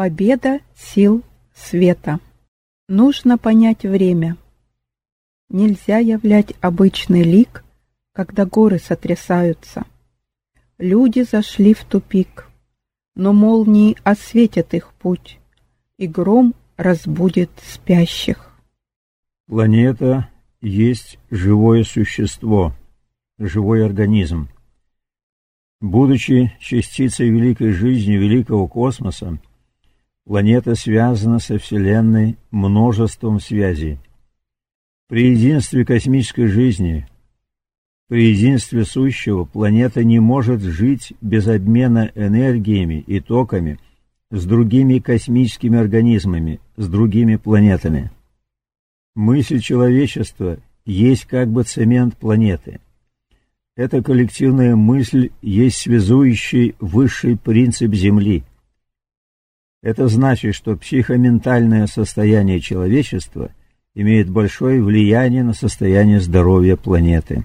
Победа сил света. Нужно понять время. Нельзя являть обычный лик, когда горы сотрясаются. Люди зашли в тупик, но молнии осветят их путь, и гром разбудит спящих. Планета есть живое существо, живой организм. Будучи частицей великой жизни, великого космоса, планета связана со Вселенной множеством связей. При единстве космической жизни, при единстве сущего, планета не может жить без обмена энергиями и токами с другими космическими организмами, с другими планетами. Мысль человечества есть как бы цемент планеты. Эта коллективная мысль есть связующий высший принцип Земли. Это значит, что психоментальное состояние человечества имеет большое влияние на состояние здоровья планеты.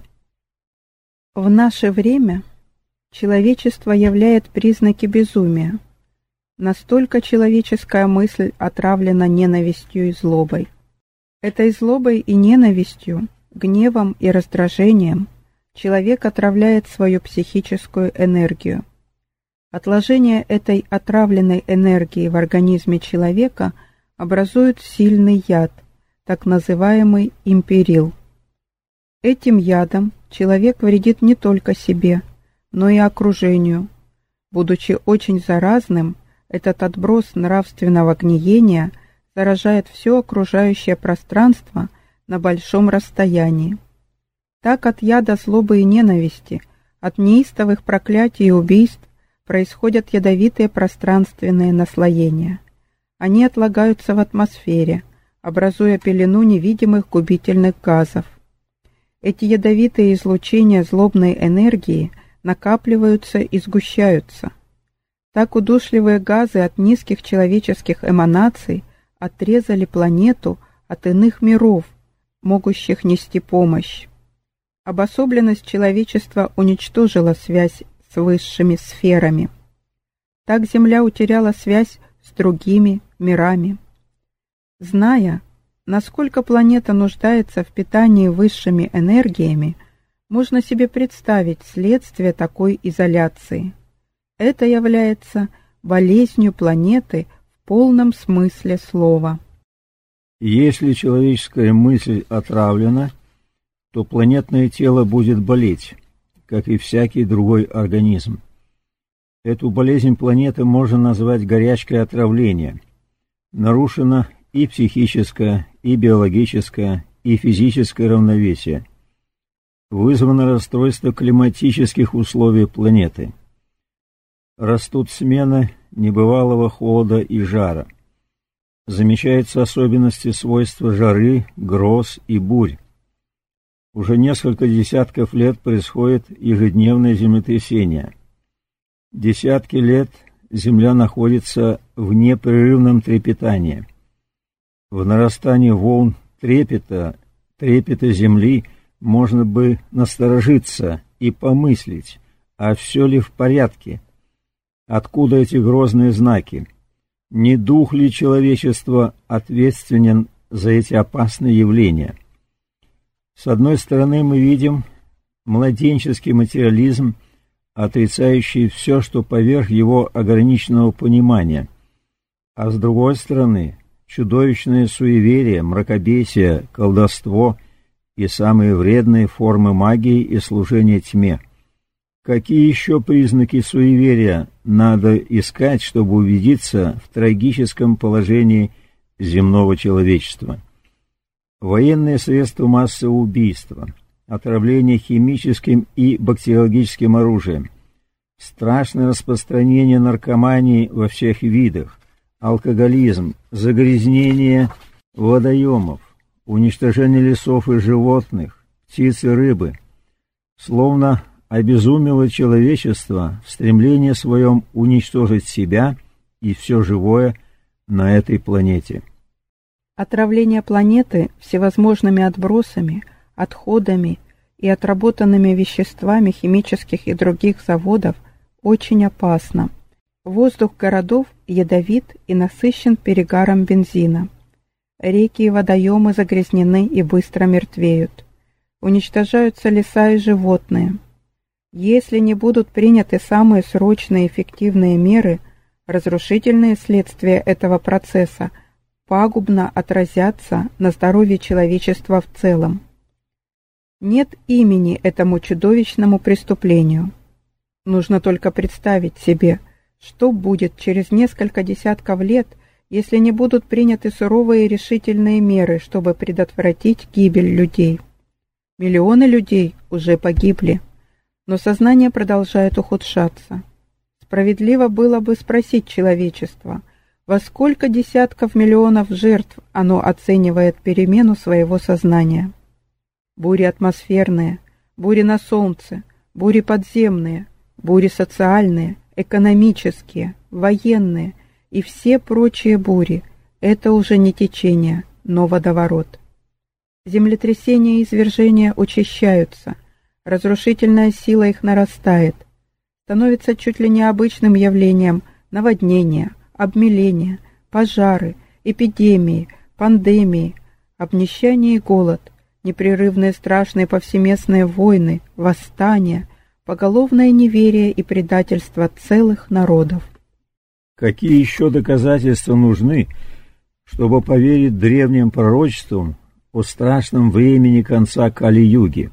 В наше время человечество являет признаки безумия. Настолько человеческая мысль отравлена ненавистью и злобой. Этой злобой и ненавистью, гневом и раздражением человек отравляет свою психическую энергию. Отложение этой отравленной энергии в организме человека образует сильный яд, так называемый империл. Этим ядом человек вредит не только себе, но и окружению. Будучи очень заразным, этот отброс нравственного гниения заражает все окружающее пространство на большом расстоянии. Так от яда злобы и ненависти, от неистовых проклятий и убийств происходят ядовитые пространственные наслоения. Они отлагаются в атмосфере, образуя пелену невидимых губительных газов. Эти ядовитые излучения злобной энергии накапливаются и сгущаются. Так удушливые газы от низких человеческих эманаций отрезали планету от иных миров, могущих нести помощь. Обособленность человечества уничтожила связь с высшими сферами. Так Земля утеряла связь с другими мирами. Зная, насколько планета нуждается в питании высшими энергиями, можно себе представить следствие такой изоляции. Это является болезнью планеты в полном смысле слова. Если человеческая мысль отравлена, то планетное тело будет болеть, как и всякий другой организм. Эту болезнь планеты можно назвать горячкой отравления. Нарушено и психическое, и биологическое, и физическое равновесие. Вызвано расстройство климатических условий планеты. Растут смены небывалого холода и жара. Замечаются особенности свойства жары, гроз и бурь. Уже несколько десятков лет происходит ежедневное землетрясение. Десятки лет Земля находится в непрерывном трепетании. В нарастании волн трепета Земли можно бы насторожиться и помыслить, а все ли в порядке? Откуда эти грозные знаки? Не дух ли человечества ответственен за эти опасные явления? С одной стороны, мы видим младенческий материализм, отрицающий все, что поверх его ограниченного понимания, а с другой стороны, чудовищное суеверие, мракобесие, колдовство и самые вредные формы магии и служения тьме. Какие еще признаки суеверия надо искать, чтобы убедиться в трагическом положении земного человечества? Военные средства массового убийства, отравление химическим и бактериологическим оружием, страшное распространение наркомании во всех видах, алкоголизм, загрязнение водоемов, уничтожение лесов и животных, птиц и рыбы, словно обезумело человечество в стремлении своем уничтожить себя и все живое на этой планете. Отравление планеты всевозможными отбросами, отходами и отработанными веществами химических и других заводов очень опасно. Воздух городов ядовит и насыщен перегаром бензина. Реки и водоемы загрязнены и быстро мертвеют. Уничтожаются леса и животные. Если не будут приняты самые срочные и эффективные меры, разрушительные следствия этого процесса пагубно отразятся на здоровье человечества в целом. Нет имени этому чудовищному преступлению. Нужно только представить себе, что будет через несколько десятков лет, если не будут приняты суровые и решительные меры, чтобы предотвратить гибель людей. Миллионы людей уже погибли, но сознание продолжает ухудшаться. Справедливо было бы спросить человечество, во сколько десятков миллионов жертв оно оценивает перемену своего сознания. Бури атмосферные, бури на солнце, бури подземные, бури социальные, экономические, военные и все прочие бури – это уже не течение, но водоворот. Землетрясения и извержения учащаются, разрушительная сила их нарастает, становится чуть ли не обычным явлением наводнения, обмеления, пожары, эпидемии, пандемии, обнищание и голод, непрерывные страшные повсеместные войны, восстания, поголовное неверие и предательство целых народов. Какие еще доказательства нужны, чтобы поверить древним пророчествам о страшном времени конца Кали-юги?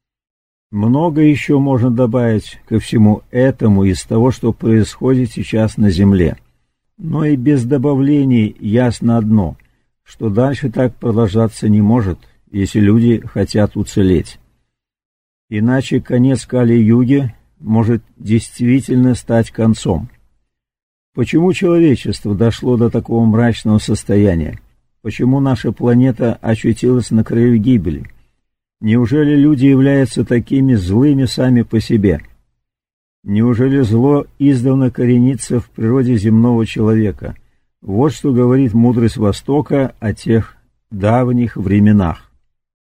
Много еще можно добавить ко всему этому из того, что происходит сейчас на Земле. Но и без добавлений ясно одно, что дальше так продолжаться не может, если люди хотят уцелеть. Иначе конец Кали-юги может действительно стать концом. Почему человечество дошло до такого мрачного состояния? Почему наша планета очутилась на краю гибели? Неужели люди являются такими злыми сами по себе? Неужели зло издавна коренится в природе земного человека? Вот что говорит мудрость Востока о тех давних временах.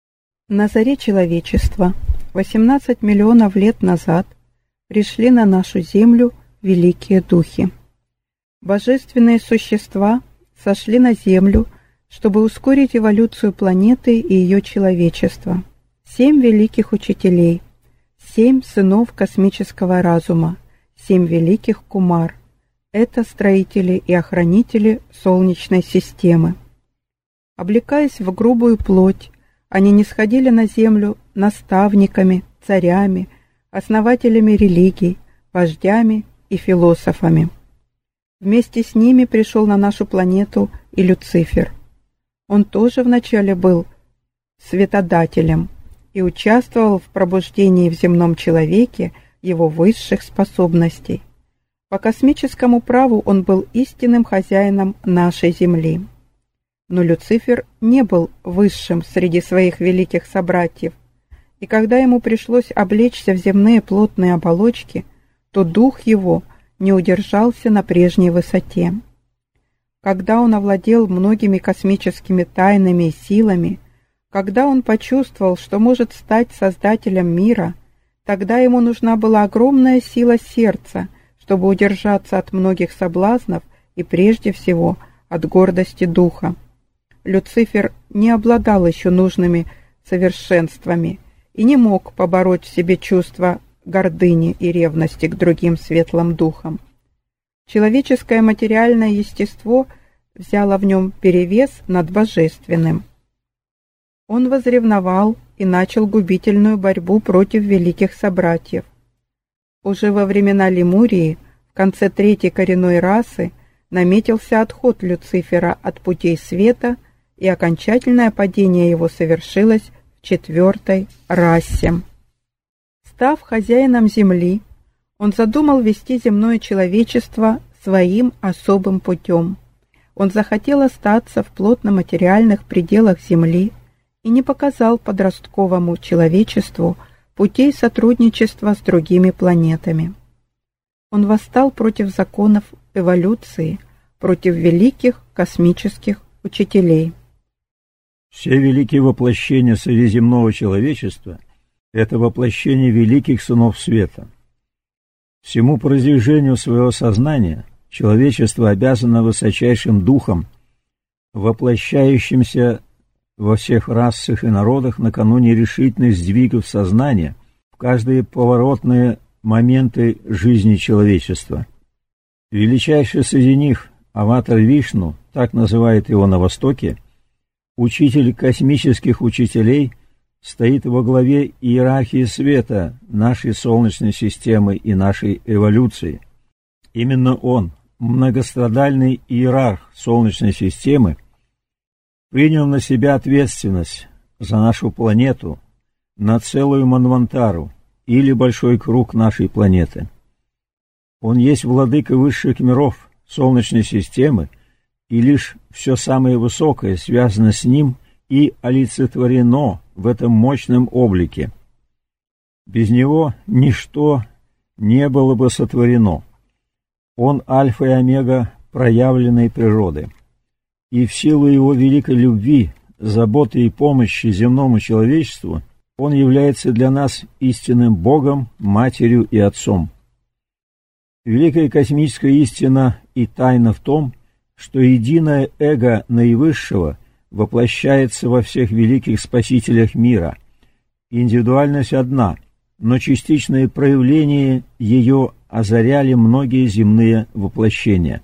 На заре человечества, 18 миллионов лет назад, пришли на нашу Землю великие духи. Божественные существа сошли на Землю, чтобы ускорить эволюцию планеты и ее человечества. 7 великих учителей, 7 сынов космического разума, 7 великих кумар. Это строители и охранители Солнечной системы. Облекаясь в грубую плоть, они нисходили на Землю наставниками, царями, основателями религий, вождями и философами. Вместе с ними пришел на нашу планету и Люцифер. Он тоже вначале был светодателем и участвовал в пробуждении в земном человеке его высших способностей. По космическому праву он был истинным хозяином нашей Земли. Но Люцифер не был высшим среди своих великих собратьев, и когда ему пришлось облечься в земные плотные оболочки, то дух его не удержался на прежней высоте. Когда он овладел многими космическими тайнами и силами, когда он почувствовал, что может стать создателем мира, тогда ему нужна была огромная сила сердца, чтобы удержаться от многих соблазнов и прежде всего от гордости духа. Люцифер не обладал еще нужными совершенствами и не мог побороть в себе чувство гордыни и ревности к другим светлым духам. Человеческое материальное естество взяло в нем перевес над божественным. Он возревновал и начал губительную борьбу против великих собратьев. Уже во времена Лемурии, в конце третьей коренной расы, наметился отход Люцифера от путей света, и окончательное падение его совершилось в четвертой расе. Став хозяином Земли, он задумал вести земное человечество своим особым путем. Он захотел остаться в плотно-материальных пределах Земли и не показал подростковому человечеству путей сотрудничества с другими планетами. Он восстал против законов эволюции, против великих космических учителей. Все великие воплощения средиземного человечества – это воплощение великих сынов света. Всему продвижению своего сознания человечество обязано высочайшим духом, воплощающимся во всех расах и народах накануне решительных сдвигов сознания в каждые поворотные моменты жизни человечества. Величайший среди них, Аватар Вишну, так называют его на Востоке, учитель космических учителей, стоит во главе иерархии света нашей Солнечной системы и нашей эволюции. Именно он, многострадальный иерарх Солнечной системы, принял на себя ответственность за нашу планету, на целую Манвантару или большой круг нашей планеты. Он есть владыка высших миров Солнечной системы, и лишь все самое высокое связано с ним и олицетворено в этом мощном облике. Без него ничто не было бы сотворено. Он альфа и омега проявленной природы. И в силу его великой любви, заботы и помощи земному человечеству он является для нас истинным Богом, Матерью и Отцом. Великая космическая истина и тайна в том, что единое эго Наивысшего воплощается во всех великих спасителях мира. Индивидуальность одна, но частичные проявления ее озаряли многие земные воплощения.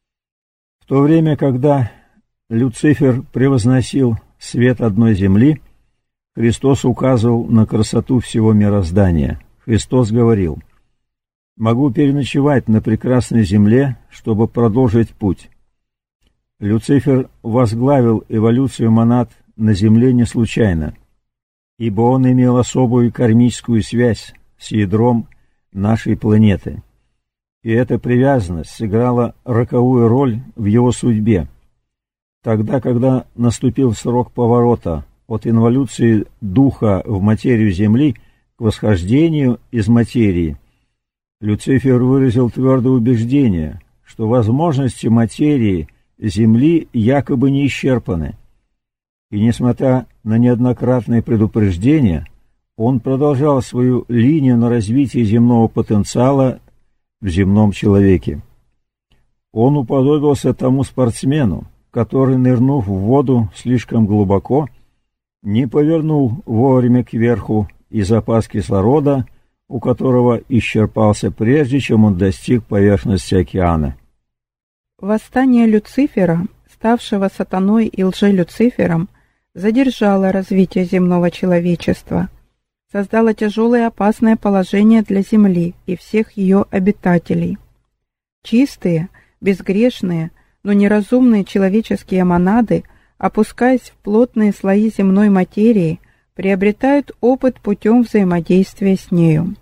В то время, когда Люцифер превозносил свет одной земли, Христос указывал на красоту всего мироздания. Христос говорил: «Могу переночевать на прекрасной земле, чтобы продолжить путь». Люцифер возглавил эволюцию монад на земле не случайно, ибо он имел особую кармическую связь с ядром нашей планеты. И эта привязанность сыграла роковую роль в его судьбе. Тогда, когда наступил срок поворота от инволюции духа в материю Земли к восхождению из материи, Люцифер выразил твердое убеждение, что возможности материи Земли якобы не исчерпаны. И несмотря на неоднократные предупреждения, он продолжал свою линию на развитие земного потенциала в земном человеке. Он уподобился тому спортсмену, который, нырнув в воду слишком глубоко, не повернул вовремя кверху, и запас кислорода у которого исчерпался прежде, чем он достиг поверхности океана. Восстание Люцифера, ставшего сатаной и лже-Люцифером, задержало развитие земного человечества, создало тяжелое и опасное положение для Земли и всех ее обитателей. Чистые, безгрешные, но неразумные человеческие монады, опускаясь в плотные слои земной материи, приобретают опыт путем взаимодействия с нею.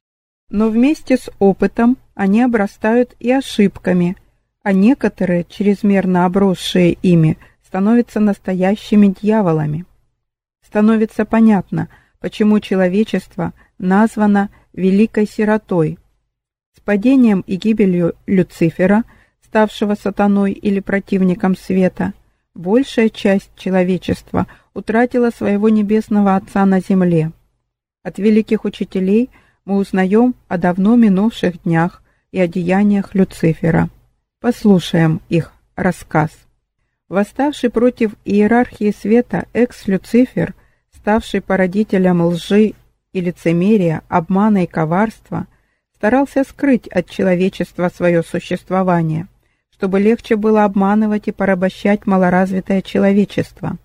Но вместе с опытом они обрастают и ошибками, а некоторые, чрезмерно обросшие ими, становятся настоящими дьяволами. Становится понятно, почему человечество названо «великой сиротой». С падением и гибелью Люцифера, ставшего сатаной или противником света, большая часть человечества утратила своего небесного Отца на земле. От великих учителей мы узнаем о давно минувших днях и о деяниях Люцифера. Послушаем их рассказ. Восставший против иерархии света экс-Люцифер, ставший породителем лжи и лицемерия, обмана и коварства, старался скрыть от человечества свое существование, чтобы легче было обманывать и порабощать малоразвитое человечество.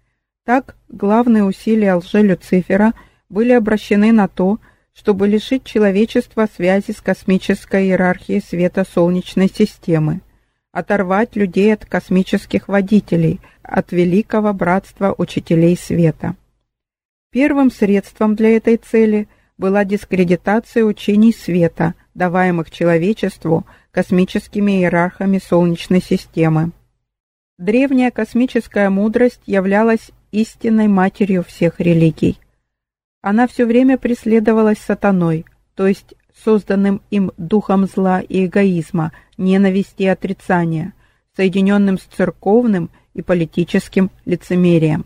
Так, главные усилия лже-Люцифера были обращены на то, чтобы лишить человечества связи с космической иерархией света Солнечной системы, оторвать людей от космических водителей, от великого братства учителей света. Первым средством для этой цели была дискредитация учений света, даваемых человечеству космическими иерархами Солнечной системы. Древняя космическая мудрость являлась истинной матерью всех религий. Она все время преследовалась сатаной, то есть созданным им духом зла и эгоизма, ненависти и отрицания, соединенным с церковным и политическим лицемерием.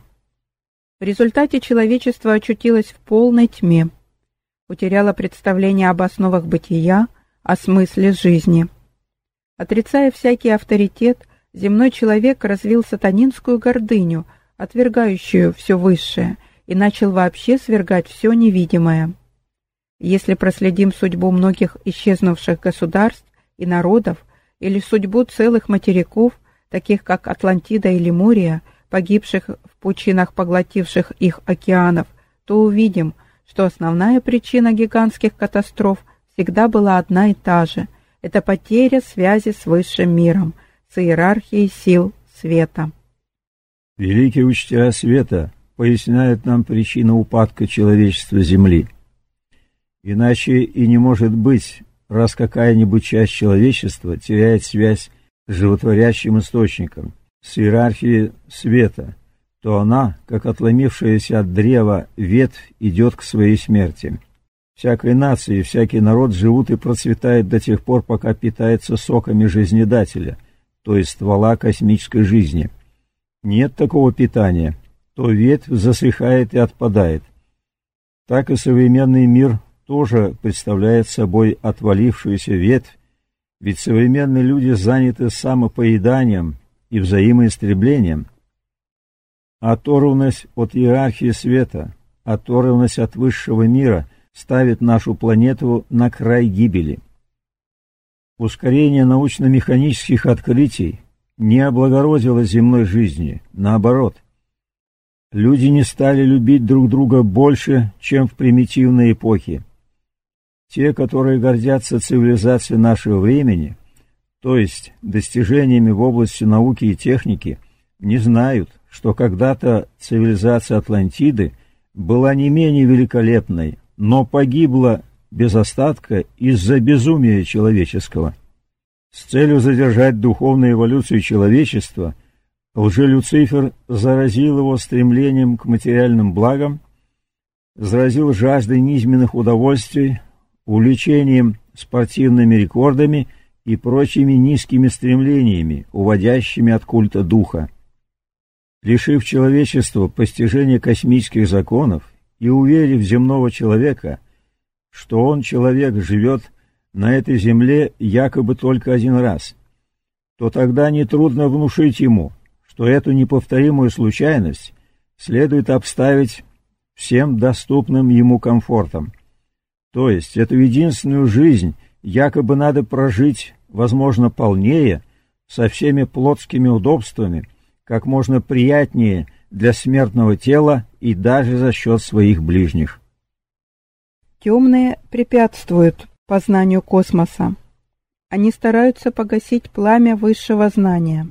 В результате человечество очутилось в полной тьме, потеряло представление об основах бытия, о смысле жизни. Отрицая всякий авторитет, земной человек развил сатанинскую гордыню, отвергающую все высшее, и начал вообще свергать все невидимое. Если проследим судьбу многих исчезнувших государств и народов, или судьбу целых материков, таких как Атлантида или Лемурия, погибших в пучинах поглотивших их океанов, то увидим, что основная причина гигантских катастроф всегда была одна и та же – это потеря связи с высшим миром, с иерархией сил света. Великие учителя света поясняют нам причину упадка человечества Земли. Иначе и не может быть, раз какая-нибудь часть человечества теряет связь с животворящим источником, с иерархией света, то она, как отломившаяся от древа ветвь, идет к своей смерти. Всякой нации и всякий народ живут и процветают до тех пор, пока питается соками жизнедателя, то есть ствола космической жизни. Нет такого питания, то ветвь засыхает и отпадает. Так и современный мир тоже представляет собой отвалившуюся ветвь, ведь современные люди заняты самопоеданием и взаимоистреблением. Оторванность от иерархии света, оторванность от высшего мира ставит нашу планету на край гибели. Ускорение научно-механических открытий не облагородило земной жизни, наоборот. Люди не стали любить друг друга больше, чем в примитивной эпохе. Те, которые гордятся цивилизацией нашего времени, то есть достижениями в области науки и техники, не знают, что когда-то цивилизация Атлантиды была не менее великолепной, но погибла без остатка из-за безумия человеческого. С целью задержать духовную эволюцию человечества, лже-Люцифер заразил его стремлением к материальным благам, заразил жаждой низменных удовольствий, увлечением спортивными рекордами и прочими низкими стремлениями, уводящими от культа духа. Лишив человечества постижения космических законов и уверив земного человека, что он, человек, живет на этой земле якобы только один раз, то тогда нетрудно внушить ему, что эту неповторимую случайность следует обставить всем доступным ему комфортом. То есть эту единственную жизнь якобы надо прожить, возможно, полнее, со всеми плотскими удобствами, как можно приятнее для смертного тела и даже за счет своих ближних. Темные препятствуют познанию космоса. Они стараются погасить пламя высшего знания.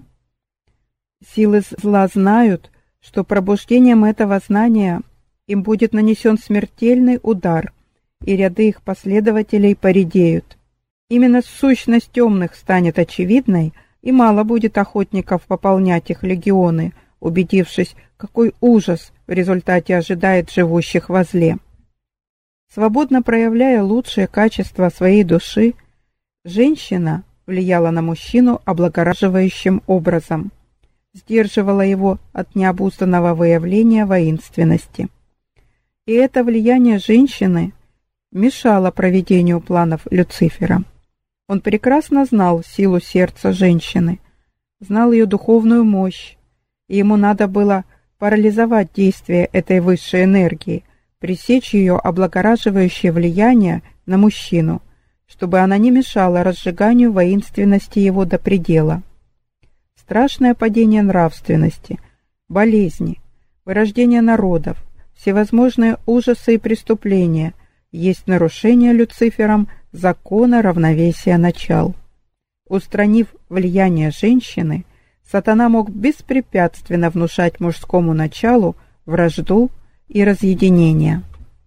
Силы зла знают, что пробуждением этого знания им будет нанесен смертельный удар, и ряды их последователей поредеют. Именно сущность темных станет очевидной, и мало будет охотников пополнять их легионы, убедившись, какой ужас в результате ожидает живущих во зле. Свободно проявляя лучшие качества своей души, женщина влияла на мужчину облагораживающим образом, сдерживала его от необузданного выявления воинственности. И это влияние женщины мешало проведению планов Люцифера. Он прекрасно знал силу сердца женщины, знал ее духовную мощь, и ему надо было парализовать действие этой высшей энергии, пресечь ее облагораживающее влияние на мужчину, чтобы она не мешала разжиганию воинственности его до предела. Страшное падение нравственности, болезни, вырождение народов, всевозможные ужасы и преступления есть нарушение Люцифером закона равновесия начал. Устранив влияние женщины, сатана мог беспрепятственно внушать мужскому началу вражду и разъединение.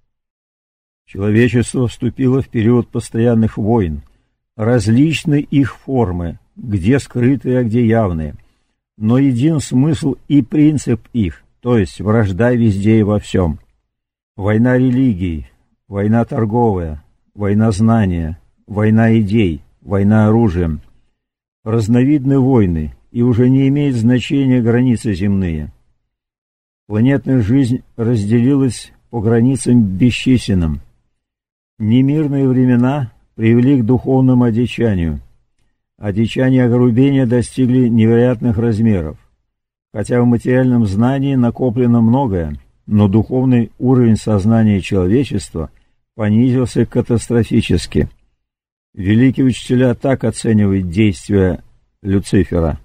Человечество вступило в период постоянных войн, различны их формы, где скрытые, а где явные, но един смысл и принцип их, то есть вражда везде и во всем. Война религий, война торговая, война знания, война идей, война оружием. Разновидны войны, и уже не имеет значения границы земные. Планетная жизнь разделилась по границам бесчисленным. Немирные времена привели к духовному одичанию. одичание и огрубение достигли невероятных размеров. Хотя в материальном знании накоплено многое, но духовный уровень сознания человечества понизился катастрофически. Великие учителя так оценивают действия Люцифера.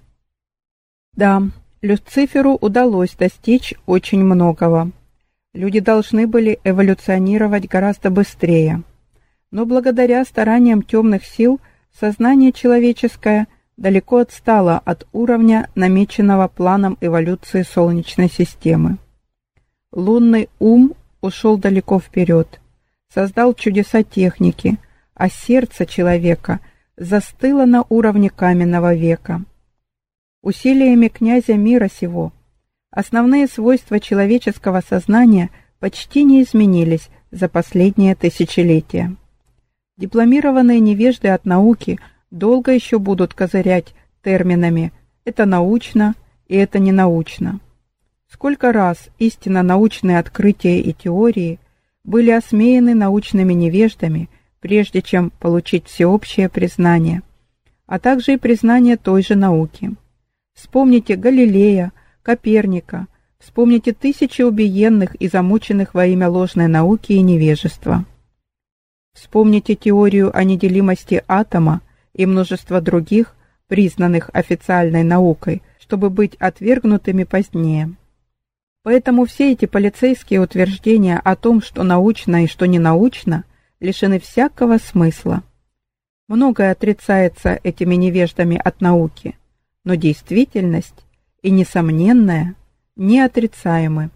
Да, Люциферу удалось достичь очень многого. Люди должны были эволюционировать гораздо быстрее. Но благодаря стараниям темных сил сознание человеческое далеко отстало от уровня, намеченного планом эволюции Солнечной системы. Лунный ум ушел далеко вперед, создал чудеса техники, а сердце человека застыло на уровне каменного века. Усилиями князя мира сего основные свойства человеческого сознания почти не изменились за последние тысячелетия. Дипломированные невежды от науки долго еще будут козырять терминами «это научно» и «это не научно». Сколько раз истинно научные открытия и теории были осмеяны научными невеждами, прежде чем получить всеобщее признание, а также и признание той же науки. Вспомните Галилея, Коперника, вспомните тысячи убиенных и замученных во имя ложной науки и невежества. Вспомните теорию о неделимости атома и множество других, признанных официальной наукой, чтобы быть отвергнутыми позднее. Поэтому все эти полицейские утверждения о том, что научно и что не научно, лишены всякого смысла. Многое отрицается этими невеждами от науки, но действительность и несомненная неотрицаемы.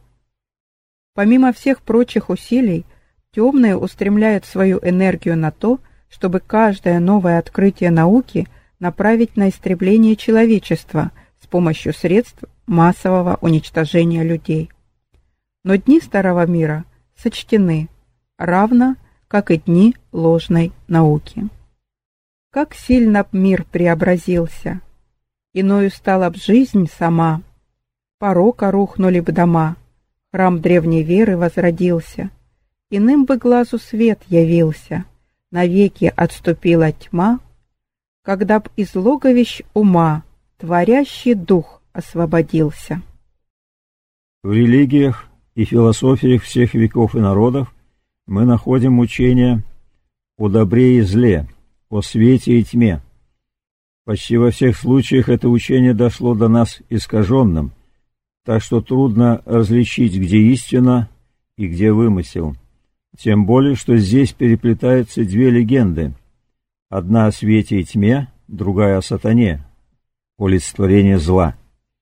Помимо всех прочих усилий, темные устремляют свою энергию на то, чтобы каждое новое открытие науки направить на истребление человечества с помощью средств массового уничтожения людей. Но дни Старого Мира сочтены, равно как и дни ложной науки. Как сильно б мир преобразился, иною стала б жизнь сама, порока рухнули б дома, храм древней веры возродился, иным бы глазу свет явился, навеки отступила тьма, когда б из логовищ ума творящий дух освободился. В религиях и философиях всех веков и народов мы находим учение о добре и зле, о свете и тьме. Почти во всех случаях это учение дошло до нас искаженным, так что трудно различить, где истина и где вымысел. Тем более, что здесь переплетаются две легенды. Одна о свете и тьме, другая о сатане, олицетворение зла.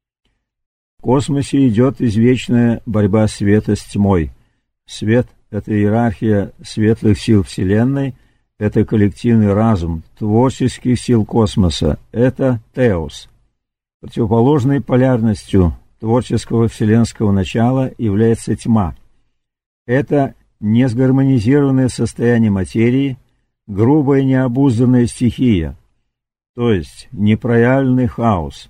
В космосе идет извечная борьба света с тьмой. Свет — это иерархия светлых сил Вселенной, это коллективный разум творческих сил космоса, это теос. Противоположной полярностью творческого вселенского начала является тьма. Это несгармонизированное состояние материи, грубая необузданная стихия, то есть непроявленный хаос.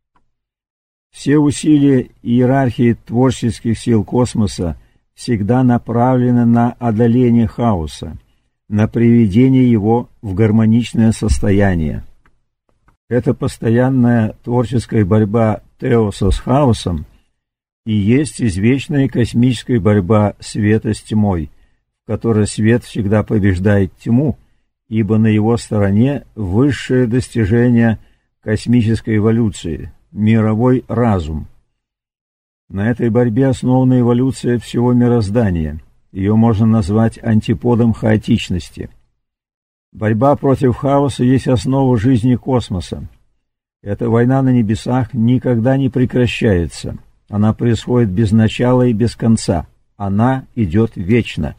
Все усилия иерархии творческих сил космоса всегда направлены на одоление хаоса, на приведение его в гармоничное состояние. Эта постоянная творческая борьба теоса с хаосом и есть извечная космическая борьба света с тьмой, в которой свет всегда побеждает тьму, ибо на его стороне высшее достижение космической эволюции – мировой разум. На этой борьбе основана эволюция всего мироздания. Ее можно назвать антиподом хаотичности. Борьба против хаоса есть основа жизни космоса. Эта война на небесах никогда не прекращается. Она происходит без начала и без конца. Она идет вечно.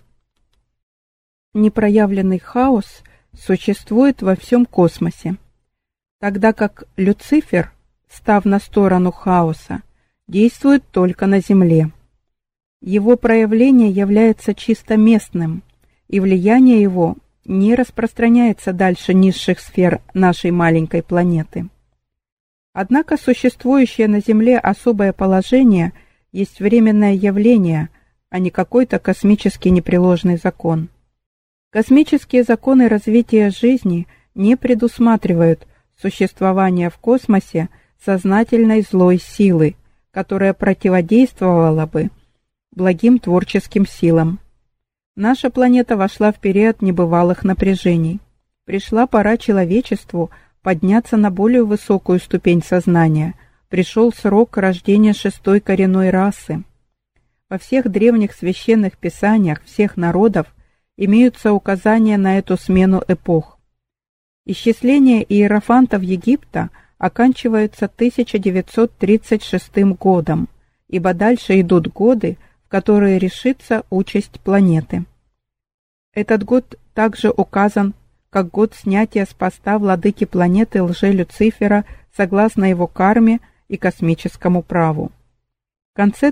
Непроявленный хаос существует во всем космосе, тогда как Люцифер, став на сторону хаоса, действует только на Земле. Его проявление является чисто местным, и влияние его не распространяется дальше низших сфер нашей маленькой планеты. Однако существующее на Земле особое положение есть временное явление, а не какой-то космический непреложный закон. Космические законы развития жизни не предусматривают существования в космосе сознательной злой силы, которая противодействовала бы благим творческим силам. Наша планета вошла в период небывалых напряжений. Пришла пора человечеству подняться на более высокую ступень сознания. Пришел срок рождения шестой коренной расы. Во всех древних священных писаниях всех народов имеются указания на эту смену эпох. Исчисление иерофантов Египта оканчивается 1936 годом, ибо дальше идут годы, в которые решится участь планеты. Этот год также указан как год снятия с поста владыки планеты лже-Люцифера согласно его карме и космическому праву. В конце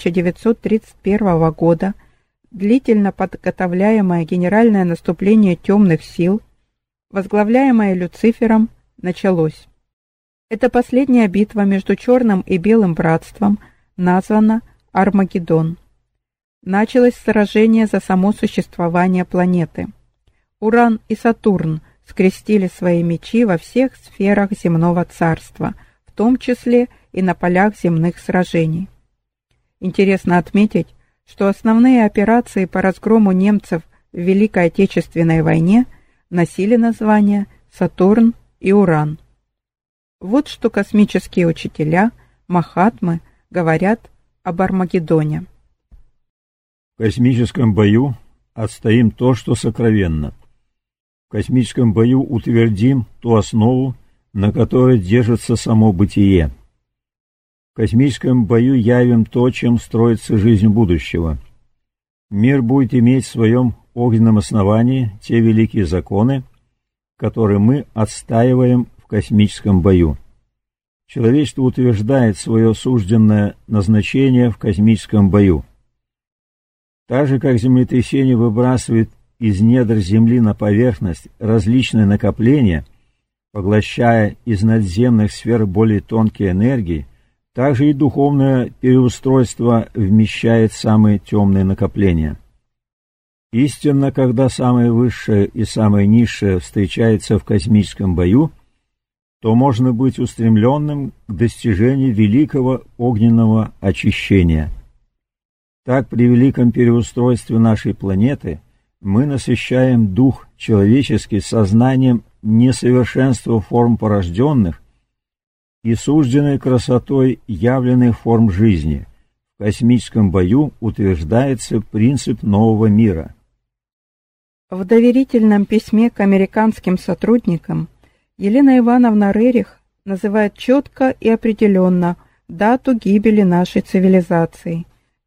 1931 года длительно подготовляемое генеральное наступление темных сил, возглавляемое Люцифером, началось. Эта последняя битва между Черным и Белым братством названа Армагеддон. Началось сражение за само существование планеты. Уран и Сатурн скрестили свои мечи во всех сферах земного царства, в том числе и на полях земных сражений. Интересно отметить, что основные операции по разгрому немцев в Великой Отечественной войне носили названия «Сатурн» и «Уран». Вот что космические учителя, махатмы, говорят об Армагеддоне. В космическом бою отстоим то, что сокровенно. В космическом бою утвердим ту основу, на которой держится само бытие. В космическом бою явим то, чем строится жизнь будущего. Мир будет иметь в своем огненном основании те великие законы, которые мы отстаиваем в космическом бою. Человечество утверждает свое сужденное назначение в космическом бою. Так же, как землетрясение выбрасывает из недр Земли на поверхность различные накопления, поглощая из надземных сфер более тонкие энергии, также и духовное переустройство вмещает самые темные накопления. Истинно, когда самое высшее и самое низшее встречается в космическом бою, то можно быть устремленным к достижению великого огненного очищения. Так, при великом переустройстве нашей планеты мы насыщаем дух человеческий сознанием несовершенства форм порожденных и сужденной красотой явленных форм жизни. В космическом бою утверждается принцип нового мира. В доверительном письме к американским сотрудникам Елена Ивановна Рерих называет четко и определенно дату гибели нашей цивилизации –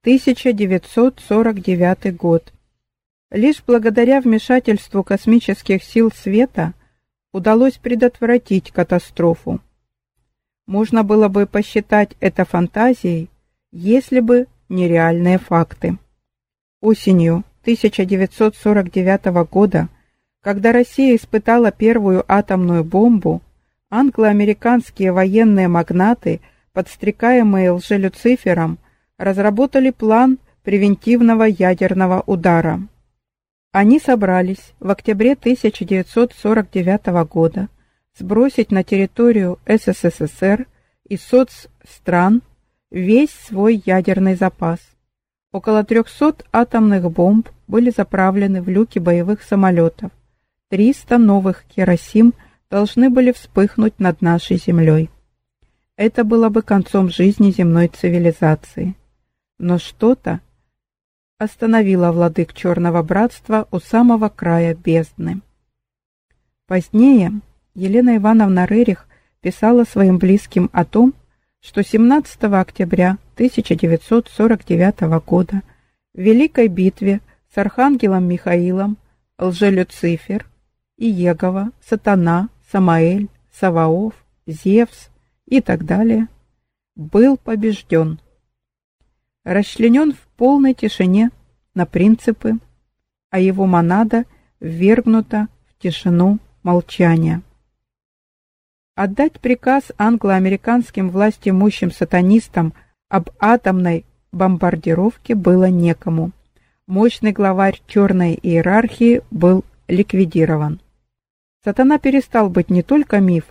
1949 год. Лишь благодаря вмешательству космических сил света удалось предотвратить катастрофу. Можно было бы посчитать это фантазией, если бы не реальные факты. Осенью 1949 года, когда Россия испытала первую атомную бомбу, англо-американские военные магнаты, подстрекаемые лже-Люцифером, разработали план превентивного ядерного удара. Они собрались в октябре 1949 года сбросить на территорию СССР и соцстран весь свой ядерный запас. Около 300 атомных бомб были заправлены в люки боевых самолетов. 300 новых Хиросим должны были вспыхнуть над нашей землей. Это было бы концом жизни земной цивилизации. Но что-то остановило владык Черного Братства у самого края бездны. Позднее Елена Ивановна Рерих писала своим близким о том, что 17 октября 1949 года в Великой битве с Архангелом Михаилом лже-Люцифер, Иегова, Сатана, Самаэль, Саваоф, Зевс и так далее был побежден. Расчленен в полной тишине на принципы, а его монада ввергнута в тишину молчания. Отдать приказ англо-американским властимущим сатанистам об атомной бомбардировке было некому. Мощный главарь черной иерархии был ликвидирован. Сатана перестал быть не только мифом,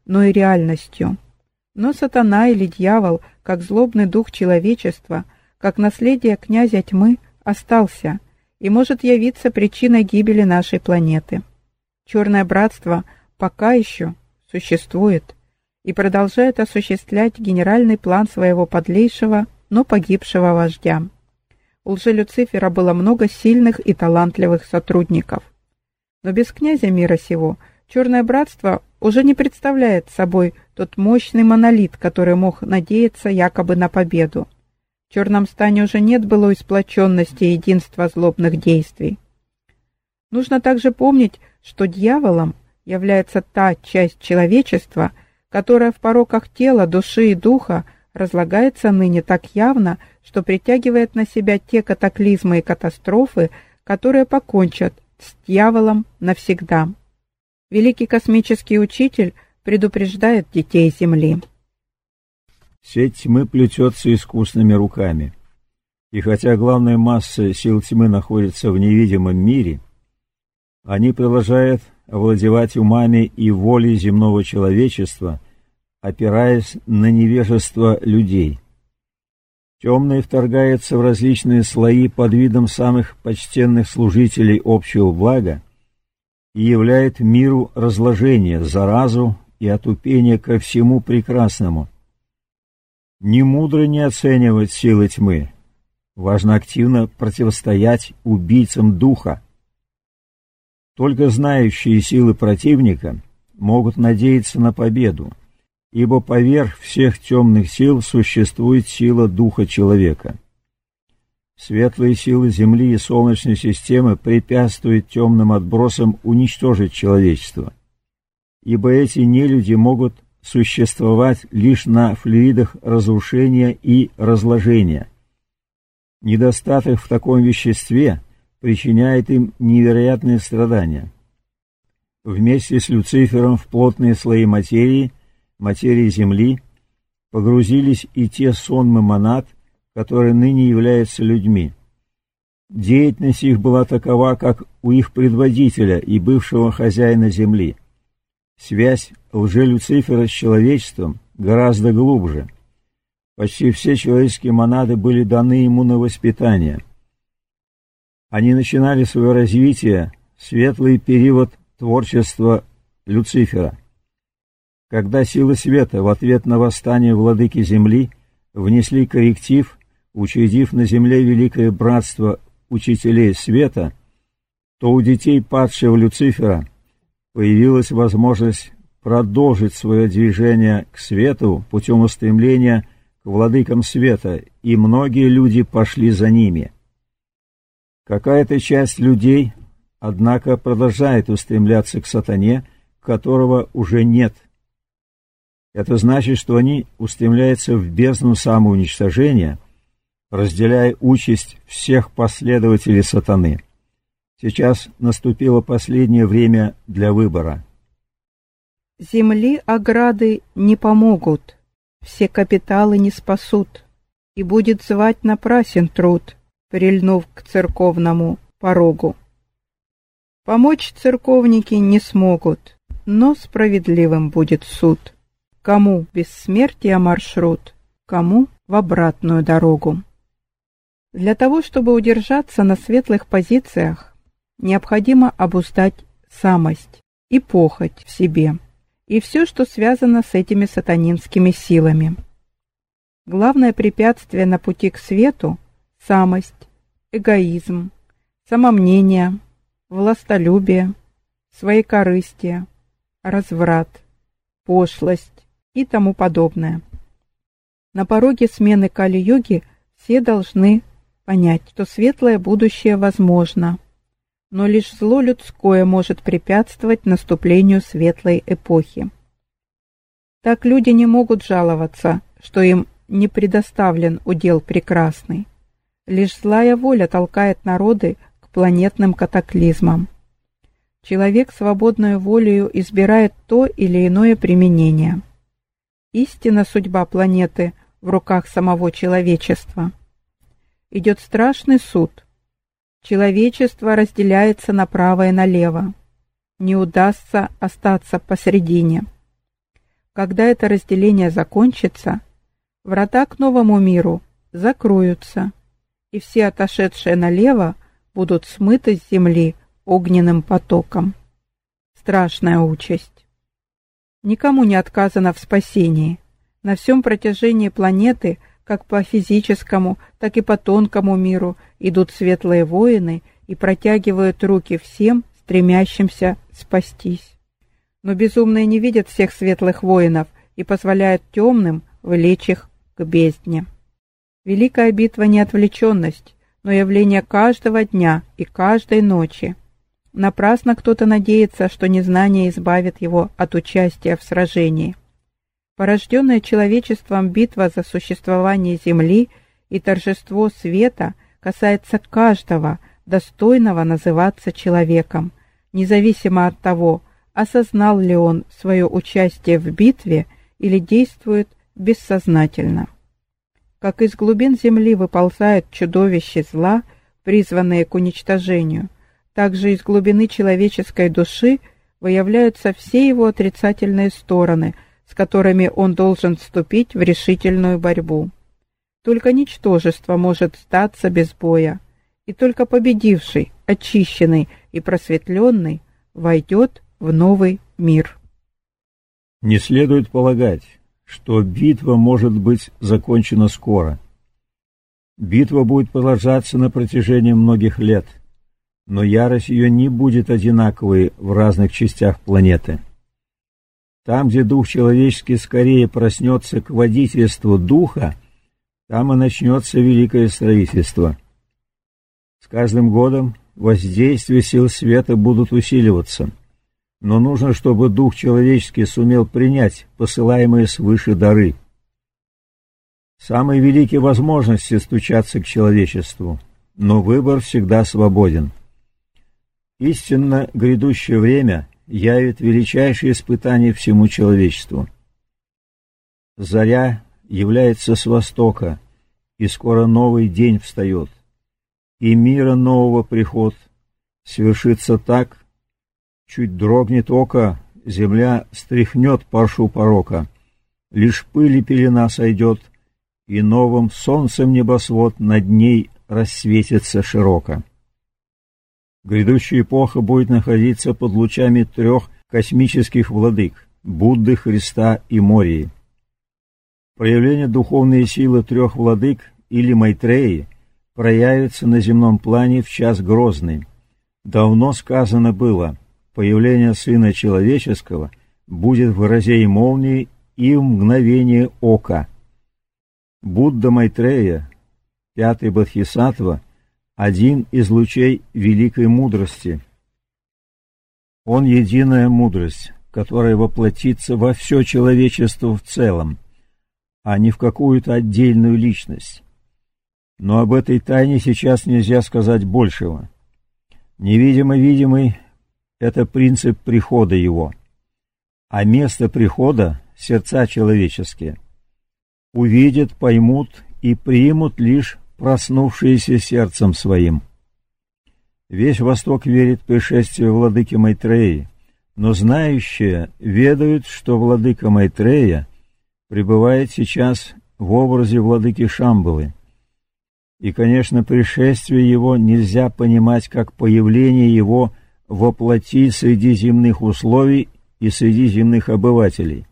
но и реальностью. Но сатана или дьявол, как злобный дух человечества, как наследие князя тьмы, остался и может явиться причиной гибели нашей планеты. Черное братство пока еще существует и продолжает осуществлять генеральный план своего подлейшего, но погибшего вождя. У лже-Люцифера было много сильных и талантливых сотрудников. Но без князя мира сего Черное братство уже не представляет собой тот мощный монолит, который мог надеяться якобы на победу. В черном стане уже нет былой сплоченности и единства злобных действий. Нужно также помнить, что дьяволом является та часть человечества, которая в пороках тела, души и духа разлагается ныне так явно, что притягивает на себя те катаклизмы и катастрофы, которые покончат с дьяволом навсегда. Великий космический учитель предупреждает детей Земли. Сеть тьмы плетется искусными руками. И хотя главная масса сил тьмы находится в невидимом мире, они продолжают овладевать умами и волей земного человечества, опираясь на невежество людей. Темное вторгается в различные слои под видом самых почтенных служителей общего блага и являет миру разложение, заразу и отупение ко всему прекрасному. Не мудро не оценивать силы тьмы. Важно активно противостоять убийцам духа. Только знающие силы противника могут надеяться на победу, ибо поверх всех темных сил существует сила духа человека. Светлые силы Земли и Солнечной системы препятствуют темным отбросам уничтожить человечество, ибо эти нелюди могут существовать лишь на флюидах разрушения и разложения. Недостаток в таком веществе причиняет им невероятные страдания. Вместе с Люцифером в плотные слои материи Земли, погрузились и те сонмы монад, которые ныне являются людьми. Деятельность их была такова, как у их предводителя и бывшего хозяина Земли. Связь лже-Люцифера с человечеством гораздо глубже. Почти все человеческие монады были даны ему на воспитание. Они начинали свое развитие в светлый период творчества Люцифера, когда силы света в ответ на восстание владыки Земли внесли корректив, учредив на Земле великое братство учителей света, то у детей падшего Люцифера появилась возможность продолжить свое движение к свету путем устремления к владыкам света, и многие люди пошли за ними. Какая-то часть людей, однако, продолжает устремляться к сатане, которого уже нет. Это значит, что они устремляются в бездну самоуничтожения, разделяя участь всех последователей сатаны. Сейчас наступило последнее время для выбора. Земли ограды не помогут, все капиталы не спасут, и будет звать напрасен труд, прильнув к церковному порогу. Помочь церковники не смогут, но справедливым будет суд. Кому бессмертия маршрут, кому в обратную дорогу. Для того, чтобы удержаться на светлых позициях, необходимо обуздать самость и похоть в себе, и все, что связано с этими сатанинскими силами. Главное препятствие на пути к свету – самость, эгоизм, самомнение, властолюбие, своекорыстие, разврат, пошлость и тому подобное. На пороге смены Кали-юги все должны понять, что светлое будущее возможно, но лишь зло людское может препятствовать наступлению светлой эпохи. Так люди не могут жаловаться, что им не предоставлен удел прекрасный. Лишь злая воля толкает народы к планетным катаклизмам. Человек свободной волею избирает то или иное применение. Истинна судьба планеты в руках самого человечества. Идет страшный суд. Человечество разделяется направо и налево. Не удастся остаться посредине. Когда это разделение закончится, врата к новому миру закроются, и все отошедшие налево будут смыты с земли огненным потоком. Страшная участь. Никому не отказано в спасении. На всем протяжении планеты, как по физическому, так и по тонкому миру, идут светлые воины и протягивают руки всем, стремящимся спастись. Но безумные не видят всех светлых воинов и позволяют темным влечь их к бездне. Великая битва не отвлеченность, но явление каждого дня и каждой ночи. Напрасно кто-то надеется, что незнание избавит его от участия в сражении. Порожденная человечеством битва за существование Земли и торжество света касается каждого, достойного называться человеком, независимо от того, осознал ли он свое участие в битве или действует бессознательно. Как из глубин земли выползают чудовища зла, призванные к уничтожению, так же из глубины человеческой души выявляются все его отрицательные стороны, с которыми он должен вступить в решительную борьбу. Только ничтожество может сдаться без боя, и только победивший, очищенный и просветленный войдет в новый мир. Не следует полагать, что битва может быть закончена скоро. Битва будет продолжаться на протяжении многих лет, но ярость ее не будет одинаковой в разных частях планеты. Там, где дух человеческий скорее проснется к водительству духа, там и начнется великое строительство. С каждым годом воздействия сил света будут усиливаться, но нужно, чтобы дух человеческий сумел принять посылаемые свыше дары. Самые великие возможности стучатся к человечеству, но выбор всегда свободен. Истинно грядущее время явит величайшее испытание всему человечеству. Заря является с востока, и скоро новый день встает, и мира нового приход свершится так, чуть дрогнет око, земля стряхнет паршу порока, лишь пыль и пелена сойдет, и новым солнцем небосвод над ней рассветится широко. Грядущая эпоха будет находиться под лучами трех космических владык — Будды, Христа и Мории. Проявление духовной силы трех владык или Майтреи проявится на земном плане в час грозный. Давно сказано было: появление Сына Человеческого будет в грозе и молнии и в мгновение ока. Будда Майтрея, пятый Бодхисаттва, один из лучей великой мудрости. Он — единая мудрость, которая воплотится во все человечество в целом, а не в какую-то отдельную личность. Но об этой тайне сейчас нельзя сказать большего. Невидимо-видимый — это принцип прихода его, а место прихода — сердца человеческие. Увидят, поймут и примут лишь проснувшиеся сердцем своим. Весь Восток верит в пришествие владыки Майтреи, но знающие ведают, что владыка Майтрея пребывает сейчас в образе владыки Шамбалы. И, конечно, пришествие его нельзя понимать как появление его во плоти среди земных условий и среди земных обывателей.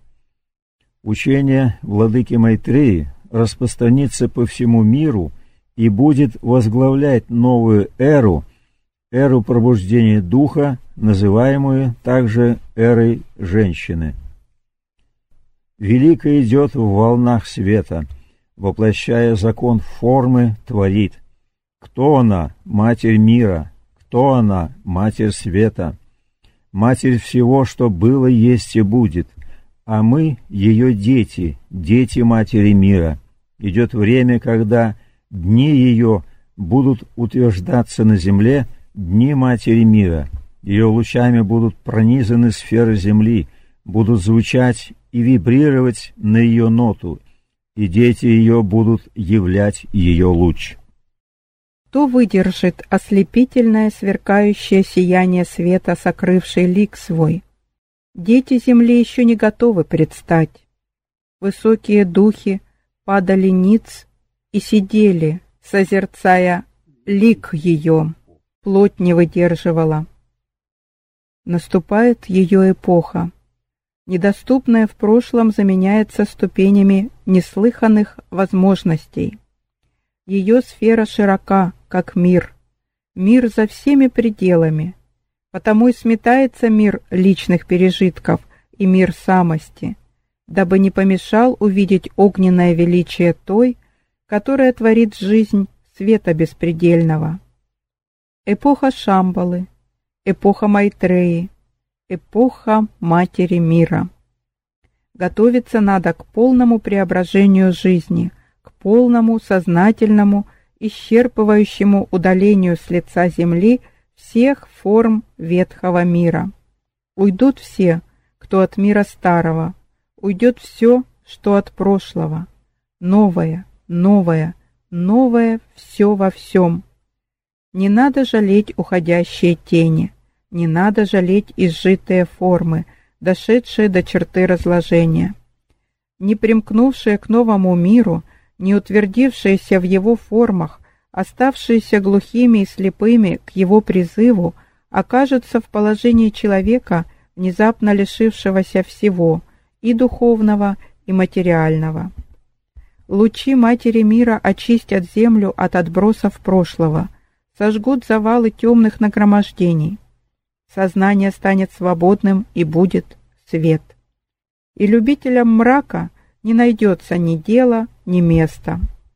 Учение владыки Майтреи распространится по всему миру и будет возглавлять новую эру пробуждения духа, называемую также эрой женщины. Великое идет в волнах света, воплощая закон формы, творит. Кто она? Матерь мира. Кто она? Матерь света. Матерь всего, что было, есть и будет. А мы — ее дети, дети Матери мира. Идет время, когда дни ее будут утверждаться на земле, дни Матери мира. Ее лучами будут пронизаны сферы земли, будут звучать и вибрировать на ее ноту, и дети ее будут являть ее луч. Кто выдержит ослепительное сверкающее сияние света, сокрывший лик свой? Дети земли еще не готовы предстать. Высокие духи падали ниц и сидели, созерцая лик ее, плоть не выдерживала. Наступает ее эпоха. Недоступное в прошлом заменяется ступенями неслыханных возможностей. Ее сфера широка, как мир. Мир за всеми пределами. Потому и сметается мир личных пережитков и мир самости, дабы не помешал увидеть огненное величие той, которая творит жизнь света беспредельного. Эпоха Шамбалы, эпоха Майтреи, эпоха Матери Мира. Готовиться надо к полному преображению жизни, к полному сознательному, исчерпывающему удалению с лица земли всех форм ветхого мира. Уйдут все, кто от мира старого, уйдет все, что от прошлого. Новое, новое, новое все во всем. Не надо жалеть уходящие тени, не надо жалеть изжитые формы, дошедшие до черты разложения. Не примкнувшие к новому миру, не утвердившиеся в его формах, оставшиеся глухими и слепыми к его призыву, окажутся в положении человека, внезапно лишившегося всего, и духовного, и материального. Лучи Матери Мира очистят землю от отбросов прошлого, сожгут завалы темных нагромождений. Сознание станет свободным, и будет свет. И любителям мрака не найдется ни дела, ни места.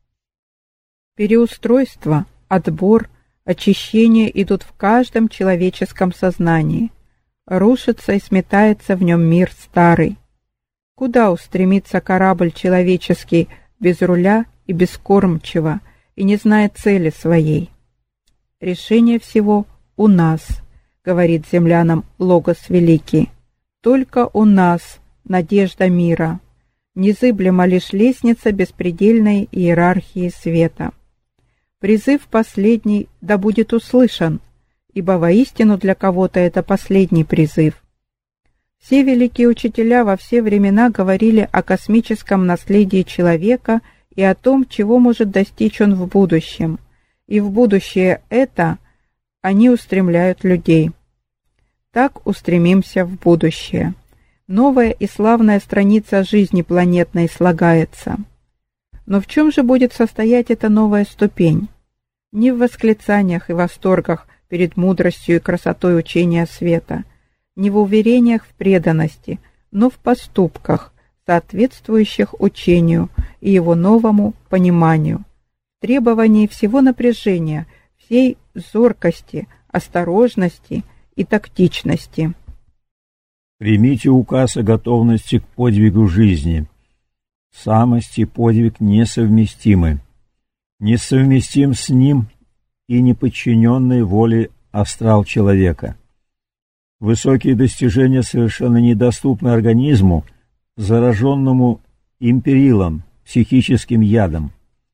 Переустройство, отбор, очищение идут в каждом человеческом сознании. Рушится и сметается в нем мир старый. Куда устремится корабль человеческий без руля и без кормчего, и не зная цели своей? Решение всего у нас, говорит землянам Логос Великий. Только у нас надежда мира. Незыблема лишь лестница беспредельной иерархии света. Призыв последний да будет услышан, ибо воистину для кого-то это последний призыв. Все великие учителя во все времена говорили о космическом наследии человека и о том, чего может достичь он в будущем. И в будущее это они устремляют людей. Так устремимся в будущее. Новая и славная страница жизни планетной слагается. Но в чем же будет состоять эта новая ступень? Не в восклицаниях и восторгах перед мудростью и красотой учения света, не в уверениях в преданности, но в поступках, соответствующих учению и его новому пониманию, в требовании всего напряжения, всей зоркости, осторожности и тактичности. Примите указ о готовности к подвигу жизни. Самость и подвиг несовместимы. Несовместим с ним и неподчиненной воле астрал человека. Высокие достижения совершенно недоступны организму, зараженному империлом, психическим ядом.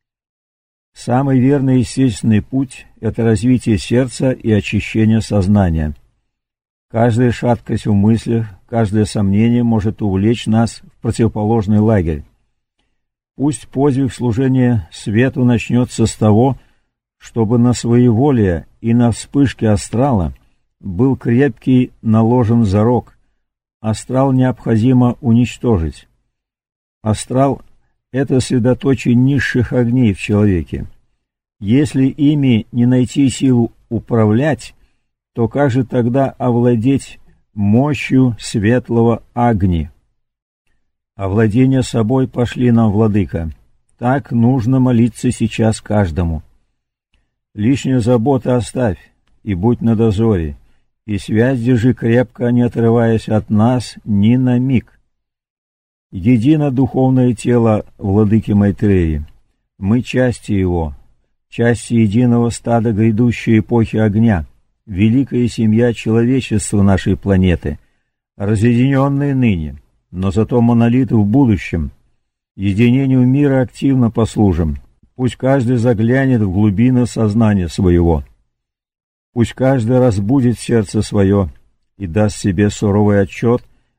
Самый верный естественный путь – это развитие сердца и очищение сознания. Каждая шаткость в мыслях, каждое сомнение может увлечь нас в противоположный лагерь. Пусть подвиг служения свету начнется с того, чтобы на своеволие и на вспышке астрала был крепкий наложен зарок. Астрал необходимо уничтожить. Астрал – это средоточие низших огней в человеке. Если ими не найти силу управлять, то как же тогда овладеть мощью светлого Агни? Овладение собой пошли нам, владыка. Так нужно молиться сейчас каждому. Лишнюю заботу оставь и будь на дозоре, и связь держи крепко, не отрываясь от нас ни на миг. Едино духовное тело владыки Майтреи. Мы части его, части единого стада грядущей эпохи огня, великая семья человечества нашей планеты, разъединенные ныне, но зато монолиты в будущем. Единению мира активно послужим. Пусть каждый заглянет в глубины сознания своего. Пусть каждый разбудит сердце свое и даст себе суровый отчет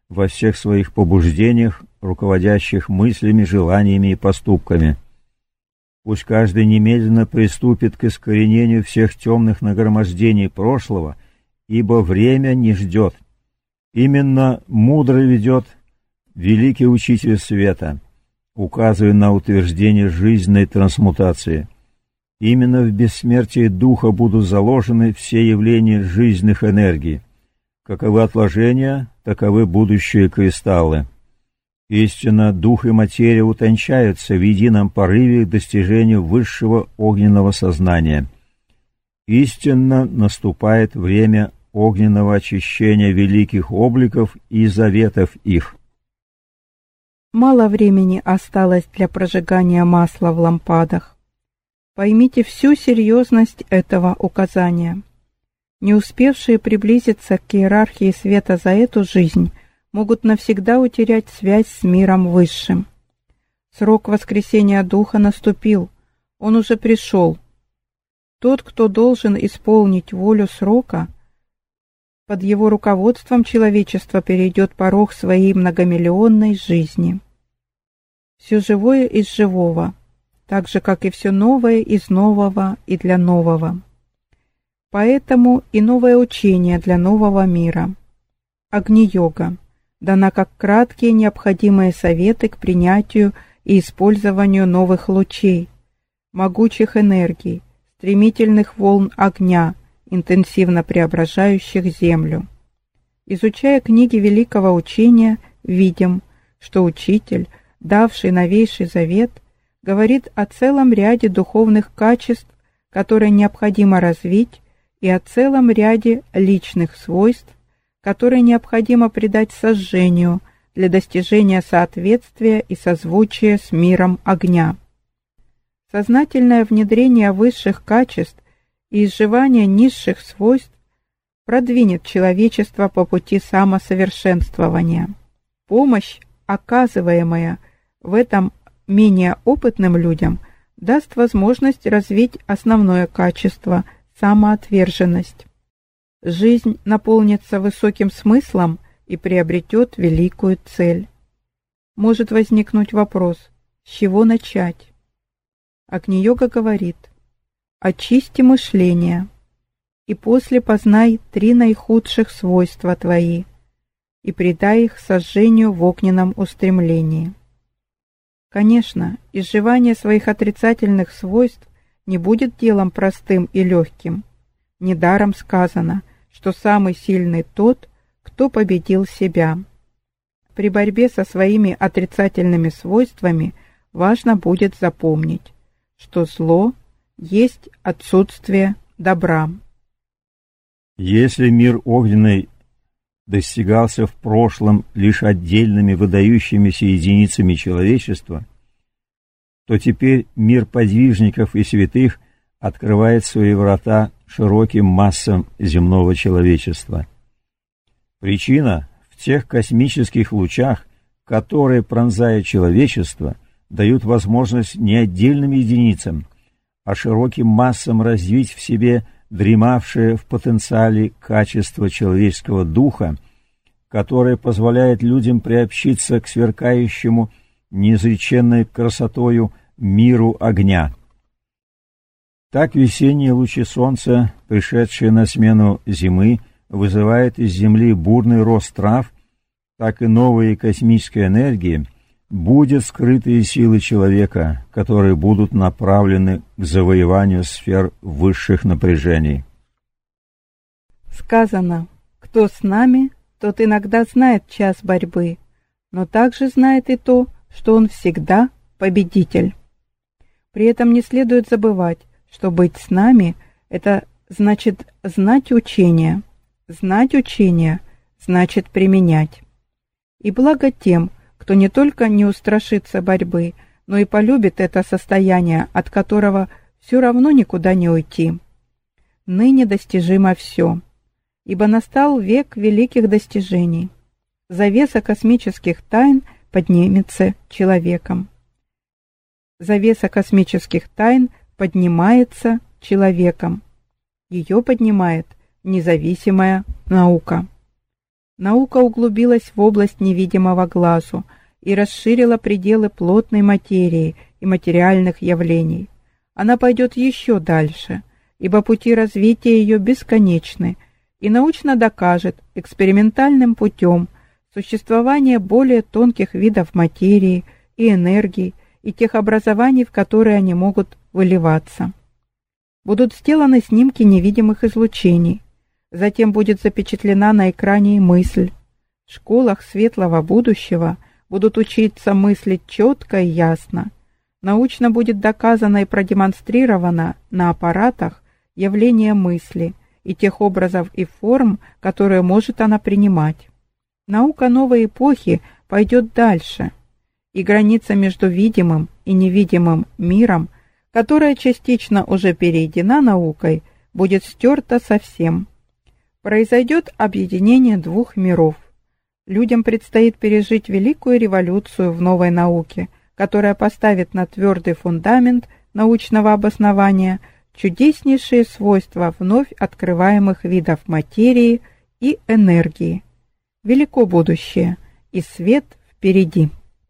во всех своих побуждениях, руководящих мыслями, желаниями и поступками. Пусть каждый немедленно приступит к искоренению всех темных нагромождений прошлого, ибо время не ждет. Именно мудро ведет великий учитель света, указывая на утверждение жизненной трансмутации. Именно в бессмертии духа будут заложены все явления жизненных энергий. Каковы отложения, таковы будущие кристаллы. Истинно, дух и материя утончаются в едином порыве к достижению высшего огненного сознания. Истинно наступает время огненного очищения великих обликов и заветов их. Мало времени осталось для прожигания масла в лампадах. Поймите всю серьезность этого указания. Не успевшие приблизиться к иерархии света за эту жизнь могут навсегда утерять связь с миром высшим. Срок воскресения духа наступил, он уже пришел. Тот, кто должен исполнить волю срока, под его руководством человечество перейдет порог своей многомиллионной жизни. Все живое из живого, так же, как и все новое из нового и для нового. Поэтому и новое учение для нового мира. Агни-йога дана как краткие необходимые советы к принятию и использованию новых лучей, могучих энергий, стремительных волн огня, интенсивно преображающих Землю. Изучая книги Великого Учения, видим, что учитель, давший новейший завет, говорит о целом ряде духовных качеств, которые необходимо развить, и о целом ряде личных свойств, которые необходимо придать сожжению для достижения соответствия и созвучия с миром огня. Сознательное внедрение высших качеств и изживание низших свойств продвинет человечество по пути самосовершенствования. Помощь, оказываемая в этом менее опытным людям, даст возможность развить основное качество – самоотверженность. Жизнь наполнится высоким смыслом и приобретет великую цель. Может возникнуть вопрос, с чего начать? Агни-йога говорит: очисти мышление, и после познай 3 наихудших свойства твои, и предай их сожжению в огненном устремлении. Конечно, изживание своих отрицательных свойств не будет делом простым и легким. Недаром сказано, что самый сильный тот, кто победил себя. При борьбе со своими отрицательными свойствами важно будет запомнить, что зло есть отсутствие добра. Если мир огненный достигался в прошлом лишь отдельными выдающимися единицами человечества, то теперь мир подвижников и святых открывает свои врата широким массам земного человечества. Причина в тех космических лучах, которые, пронзая человечество, дают возможность не отдельным единицам, а широким массам развить в себе дремавшее в потенциале качество человеческого духа, которое позволяет людям приобщиться к сверкающему неизреченной красотою миру огня. Так весенние лучи солнца, пришедшие на смену зимы, вызывают из земли бурный рост трав, так и новые космические энергии будут скрытые силы человека, которые будут направлены к завоеванию сфер высших напряжений. Сказано: кто с нами, тот иногда знает час борьбы, но также знает и то, что он всегда победитель. При этом не следует забывать, что быть с нами – это значит знать учение. Знать учение значит применять. И благо тем, кто не только не устрашится борьбы, но и полюбит это состояние, от которого все равно никуда не уйти. Ныне достижимо все, ибо настал век великих достижений. Завеса космических тайн поднимется человеком. Завеса космических тайн поднимается человеком. Ее поднимает независимая наука. Наука углубилась в область невидимого глазу и расширила пределы плотной материи и материальных явлений. Она пойдет еще дальше, ибо пути развития ее бесконечны, и научно докажет экспериментальным путем существование более тонких видов материи и энергии и тех образований, в которые они могут выливаться. Будут сделаны снимки невидимых излучений, затем будет запечатлена на экране и мысль. В школах светлого будущего будут учиться мыслить четко и ясно. Научно будет доказано и продемонстрировано на аппаратах явление мысли и тех образов и форм, которые может она принимать. Наука новой эпохи пойдет дальше, и граница между видимым и невидимым миром, которая частично уже перейдена наукой, будет стерта совсем. Произойдет объединение двух миров. Людям предстоит пережить великую революцию в новой науке, которая поставит на твердый фундамент научного обоснования чудеснейшие свойства вновь открываемых видов материи и энергии. Велико будущее, и свет впереди.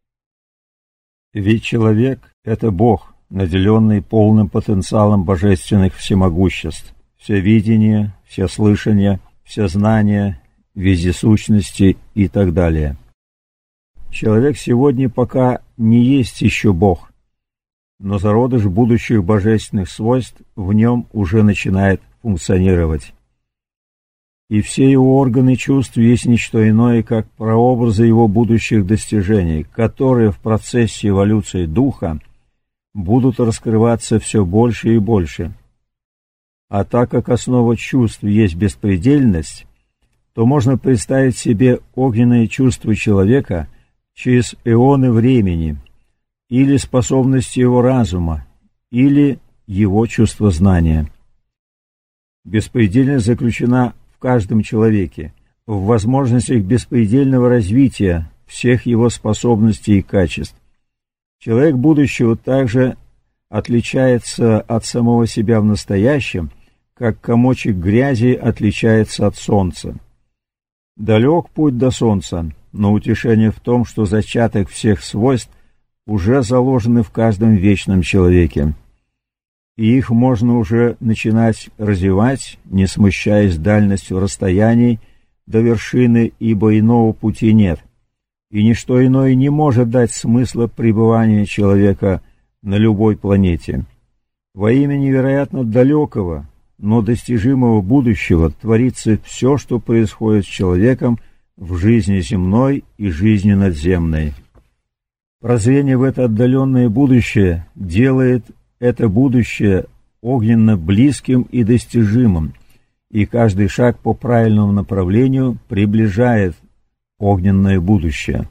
Ведь человек — это Бог, наделенный полным потенциалом божественных всемогуществ, всевидения, всеслышания, всезнания, вездесущности и так далее. Человек сегодня пока не есть еще Бог, но зародыш будущих божественных свойств в нем уже начинает функционировать. И все его органы чувств есть не что иное, как прообразы его будущих достижений, которые в процессе эволюции духа будут раскрываться все больше и больше. А так как основа чувств есть беспредельность, то можно представить себе огненные чувства человека через эоны времени, или способности его разума, или его чувствознания. Беспредельность заключена в каждом человеке, в возможностях беспредельного развития всех его способностей и качеств. Человек будущего также отличается от самого себя в настоящем, как комочек грязи отличается от солнца. Далек путь до солнца, но утешение в том, что зачаток всех свойств уже заложены в каждом вечном человеке, и их можно уже начинать развивать, не смущаясь дальностью расстояний до вершины, ибо иного пути нет, и ничто иное не может дать смысла пребывания человека на любой планете. Во имя невероятно далекого, но достижимого будущего творится все, что происходит с человеком в жизни земной и жизни надземной. Прозрение в это отдаленное будущее делает это будущее огненно близким и достижимым, и каждый шаг по правильному направлению приближает огненное будущее.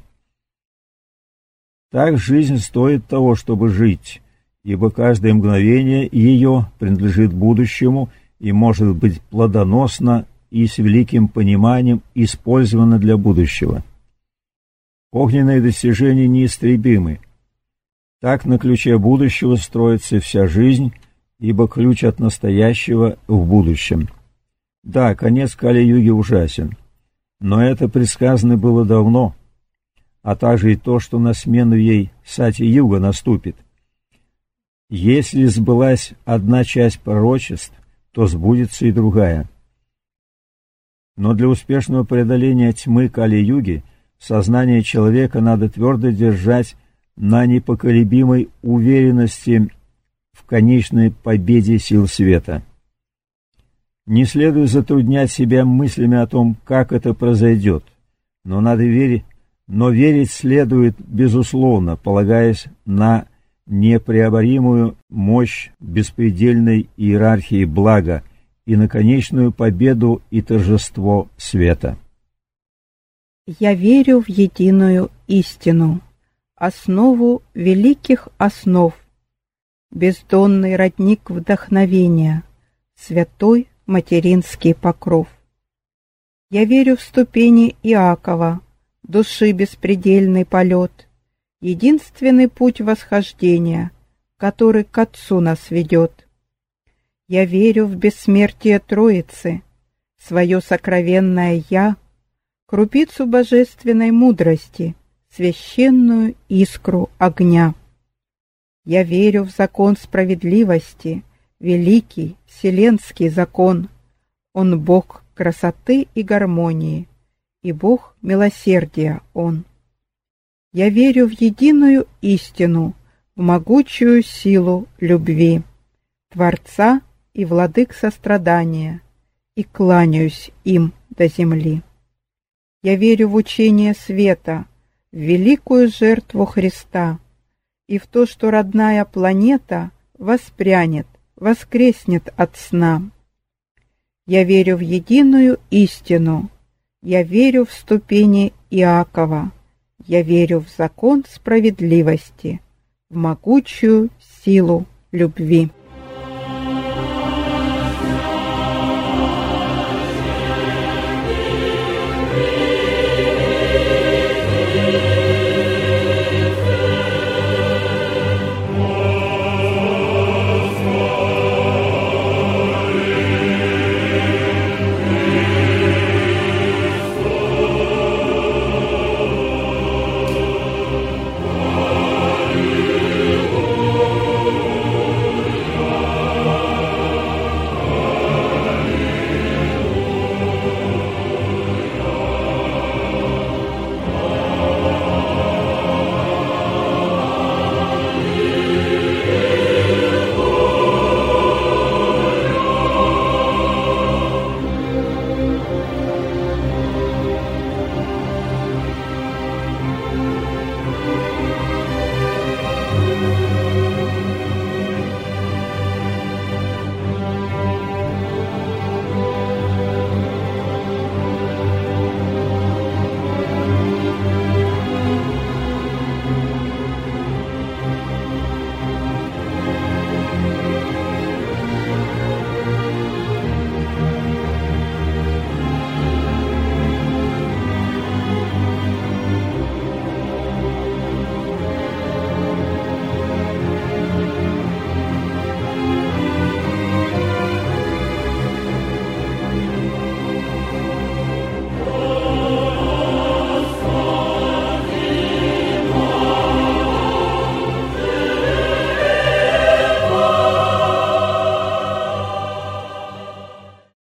Так жизнь стоит того, чтобы жить, ибо каждое мгновение ее принадлежит будущему и может быть плодоносно и с великим пониманием использовано для будущего. Огненные достижения неистребимы. Так на ключе будущего строится вся жизнь, ибо ключ от настоящего в будущем. Да, конец Кали-юги ужасен, но это предсказано было давно, а также и то, что на смену ей Сати-юга наступит. Если сбылась одна часть пророчеств, то сбудется и другая. Но для успешного преодоления тьмы Кали-юги сознание человека надо твердо держать на непоколебимой уверенности в конечной победе сил света. Не следует затруднять себя мыслями о том, как это произойдет, но верить следует безусловно, полагаясь на непреоборимую мощь беспредельной иерархии блага и на конечную победу и торжество света. Я верю в единую истину, основу великих основ, бездонный родник вдохновения, святой материнский покров. Я верю в ступени Иакова, души беспредельный полет, единственный путь восхождения, который к Отцу нас ведет. Я верю в бессмертие Троицы, свое сокровенное «Я», крупицу божественной мудрости, священную искру огня. Я верю в закон справедливости, великий вселенский закон. Он Бог красоты и гармонии, и Бог милосердия Он. Я верю в единую истину, в могучую силу любви, Творца и владык сострадания, и кланяюсь им до земли. Я верю в учение света, в великую жертву Христа и в то, что родная планета воспрянет, воскреснет от сна. Я верю в единую истину, я верю в ступени Иакова, я верю в закон справедливости, в могучую силу любви.